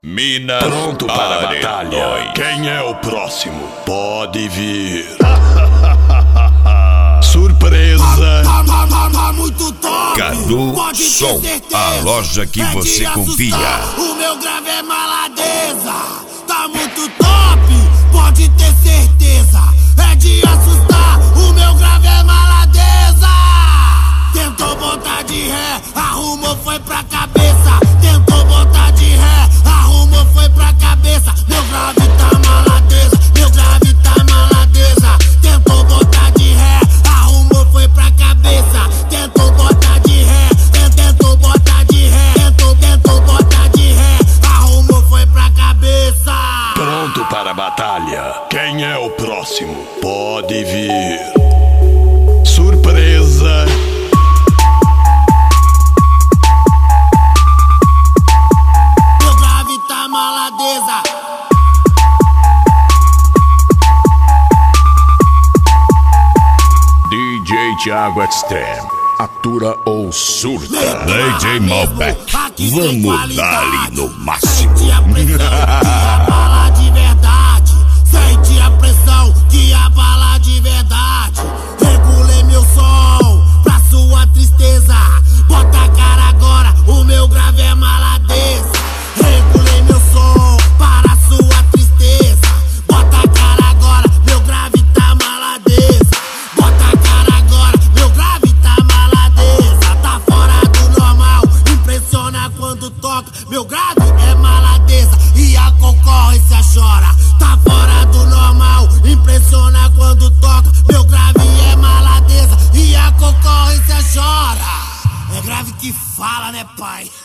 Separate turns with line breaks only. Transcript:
Minas
pronto para a batalha.
Arenões.
Quem é o próximo? Pode vir. Surpresa.
Tá muito top.
Cadu
Pode ter
Som,
certeza.
a loja que
É de
você
assustar.
confia.
O meu grave é maladeza. Tá muito top. Pode ter certeza. É de assustar. O meu grave é maladeza. Tentou botar de ré, arrumou, foi pra cabeça. Tentou botar de ré, arrumou, foi pra cabeça. Meu grave tá maladeza. Meu grave tá maladeza. Tentou botar de ré, arrumou, foi pra cabeça. Tentou botar de ré, tentou botar de ré. Tentou botar de ré, arrumou, foi pra cabeça.
Pronto para a batalha. Quem é o próximo? Pode vir. Surpresa.
Meu grave tá maladeza.
DJ Thiago Extreme, atura ou surta.
DJ Malbec,
Aqui tem
vamos dar ali
qualidade.
no máximo.
Sente a pressão que abala de verdade. Sente a pressão que abala de verdade. Regulei meu som pra sua tristeza. Bota a cara agora, o meu grave é maladeza. Regulei meu som para sua tristeza. Bota a cara agora, meu grave tá maladeza. Bota a cara agora, meu grave tá maladeza. Tá fora do normal, impressiona quando toca. Meu grave é maladeza e a concorrência chora. Tá fora do normal, impressiona quando toca. Meu grave é maladeza e a concorrência chora. É grave que fala, né, pai?